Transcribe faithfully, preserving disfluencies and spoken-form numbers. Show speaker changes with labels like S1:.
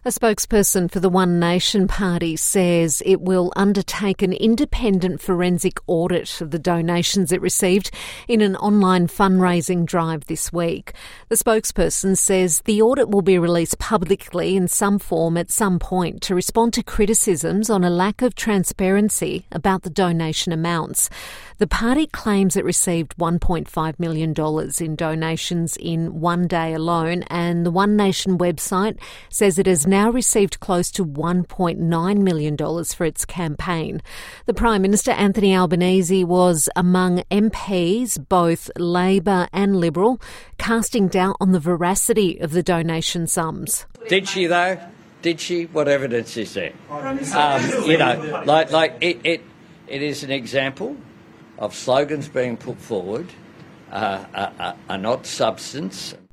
S1: A spokesperson for the One Nation Party says it will undertake an independent forensic audit of the donations it received in an online fundraising drive this week. The spokesperson says the audit will be released publicly in some form at some point to respond to criticisms on a lack of transparency about the donation amounts. The party claims it received one point five million dollars in donations in one day alone, and the One Nation website says it has now received close to one point nine million dollars for its campaign. The Prime Minister, Anthony Albanese, was among M Ps, both Labor and Liberal, casting doubt on the veracity of the donation sums.
S2: Did she, though? Did she? What evidence is there? Um, you know, like, like it, it, it is an example of slogans being put forward uh, are, are not substance.